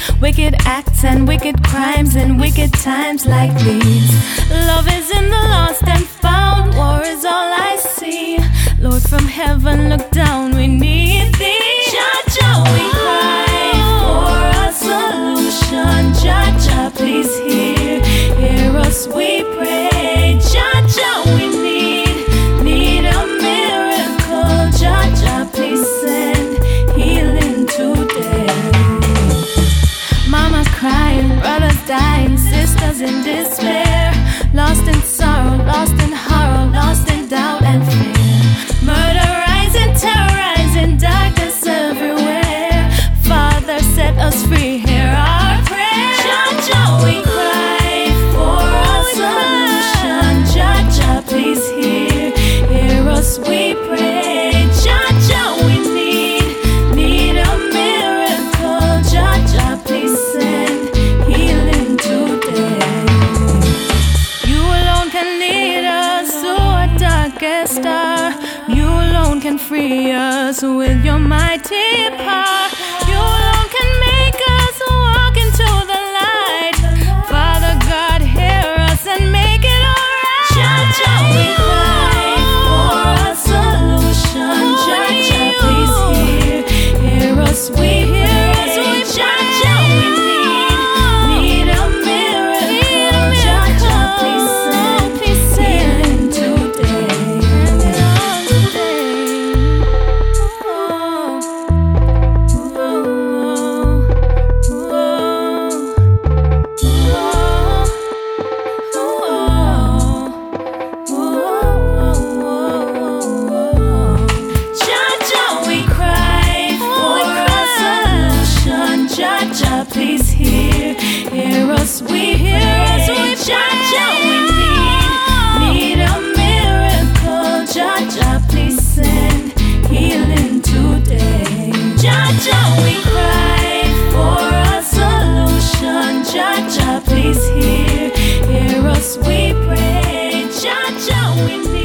wicked acts and wicked crimes in wicked times like these. Love is in the lost and found, war is all I see. Lord from heaven, look down, we need thee. Jah Jah, we cry for a solution. Jah Jah, please hear us, we pray. Jah Jah, we need a miracle. Jah Jah, please send healing today. Mama crying, brothers dying, sisters in despair, lost in sorrow, lost in horror, lost in doubt and fear. Murder rising, terrorizing, darkness everywhere. Father, set us free, hear our prayer. Jah Jah, we cry for a solution. Jah Jah, please hear us, we pray. Jah Jah, we need a miracle. Jah Jah, please send healing today. You alone can lead us to a darkest hour. You alone can free us with your mighty power. You alone can make us walk into the light. Father God, hear us and make it alright. Jah Jah, we cry for a solution. Jah Jah, please hear us, we pray. Jah Jah, we need a miracle. Jah Jah, please send healing today. Jah Jah, we cry for a solution. Jah Jah, please hear us, we pray. Jah Jah, we need a miracle. Jah Jah, please send healing today. Jah Jah, we cry for a solution. Jah Jah, please hear us, we pray. Jah Jah, we need